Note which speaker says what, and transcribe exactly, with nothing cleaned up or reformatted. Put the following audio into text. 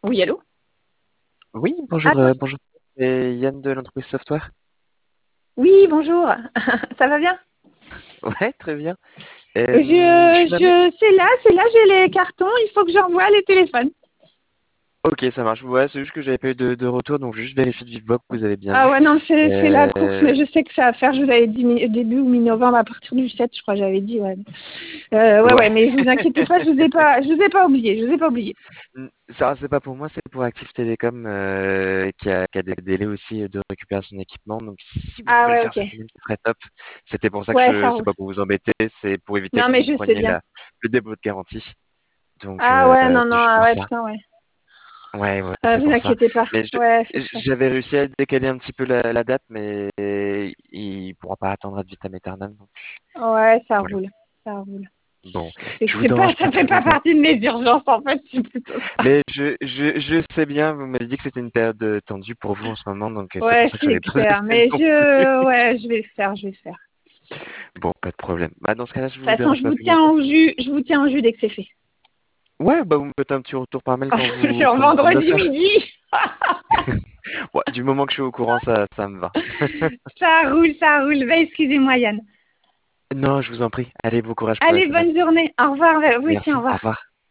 Speaker 1: Oui, allô?
Speaker 2: Oui, bonjour,
Speaker 1: Attends,
Speaker 2: euh, bonjour. C'est Yann de l'entreprise Software.
Speaker 1: oui, bonjour. Ça va bien?
Speaker 2: Ouais, très bien.
Speaker 1: Je,
Speaker 2: Euh, je m'amuse.
Speaker 1: je, c'est là, c'est là, j'ai les cartons, il faut que j'envoie les téléphones.
Speaker 2: Ok, ça marche. Ouais, c'est juste que j'avais pas eu de, de retour, donc juste vérifier de vive voix que vous avez bien
Speaker 1: Ah
Speaker 2: vu.
Speaker 1: ouais, non, c'est, c'est la course,
Speaker 2: Euh,
Speaker 1: mais je sais que ça va faire, je vous avais dit mi- début ou mi-novembre, à partir du sept, je crois, j'avais dit, ouais. Euh, ouais, ouais,
Speaker 2: ouais.
Speaker 1: mais vous inquiétez pas, je vous ai pas, je vous ai pas oublié, je vous ai pas oublié.
Speaker 2: Ça, c'est pas pour moi, c'est pour Active Télécom euh, qui a, qui a des délais aussi de récupération d'équipement. Donc, si vous
Speaker 1: Ah
Speaker 2: pouvez le
Speaker 1: ouais,
Speaker 2: faire
Speaker 1: ok.
Speaker 2: cette semaine, ce serait top. C'était pour ça que
Speaker 1: Ouais,
Speaker 2: je,
Speaker 1: ça
Speaker 2: c'est
Speaker 1: roule.
Speaker 2: pas pour vous embêter, c'est pour éviter
Speaker 1: Non,
Speaker 2: que
Speaker 1: mais
Speaker 2: vous
Speaker 1: je sais
Speaker 2: preniez
Speaker 1: bien.
Speaker 2: la, le dépôt de garantie. Donc,
Speaker 1: Ah
Speaker 2: euh,
Speaker 1: ouais, non,
Speaker 2: c'est
Speaker 1: non,
Speaker 2: juste
Speaker 1: ah
Speaker 2: pour
Speaker 1: ouais,
Speaker 2: ça.
Speaker 1: putain, ouais.
Speaker 2: Ouais, ouais,
Speaker 1: Euh,
Speaker 2: c'est
Speaker 1: vous
Speaker 2: pour ça.
Speaker 1: inquiétez pas.
Speaker 2: Mais je-
Speaker 1: Ouais, faut que ça.
Speaker 2: j'avais réussi à décaler un petit peu la, la date, mais il pourra pas attendre ad vitam aeternam. Donc
Speaker 1: Ouais, ça
Speaker 2: voilà.
Speaker 1: roule, ça roule.
Speaker 2: Bon,
Speaker 1: C'est que
Speaker 2: je vous
Speaker 1: c'est pas,
Speaker 2: dérange
Speaker 1: ça
Speaker 2: pas
Speaker 1: fait
Speaker 2: très
Speaker 1: pas
Speaker 2: longtemps.
Speaker 1: partie de mes urgences, en fait, c'est plutôt ça.
Speaker 2: Mais je, je, je sais bien, vous m'avez dit que c'était une période euh, tendue pour vous en ce moment, donc euh, c'est pour
Speaker 1: Ouais,
Speaker 2: ça que je
Speaker 1: c'est
Speaker 2: n'avais pas
Speaker 1: clair.
Speaker 2: osé
Speaker 1: Mais
Speaker 2: non plus.
Speaker 1: je, ouais, je vais le faire, je vais le faire.
Speaker 2: Bon, pas de problème. Bah, dans ce cas-là, je
Speaker 1: De
Speaker 2: vous
Speaker 1: toute façon,
Speaker 2: dérange
Speaker 1: je
Speaker 2: pas
Speaker 1: vous
Speaker 2: plus
Speaker 1: tiens
Speaker 2: longtemps.
Speaker 1: au jus, je vous tiens au jus dès que c'est fait.
Speaker 2: Ouais, bah vous me faites un petit retour par mail quand vous,
Speaker 1: Sur
Speaker 2: quand vous venez de le
Speaker 1: vendredi
Speaker 2: faire.
Speaker 1: midi.
Speaker 2: Ouais, du moment que je suis au courant, ça, ça me va.
Speaker 1: Ça roule, ça roule. Bah, excusez-moi, Yann.
Speaker 2: Non, je vous en prie. Allez, bon courage pour la
Speaker 1: Allez,
Speaker 2: semaine.
Speaker 1: bonne journée. Au revoir. Vous aussi, au
Speaker 2: Merci, au
Speaker 1: revoir.
Speaker 2: revoir.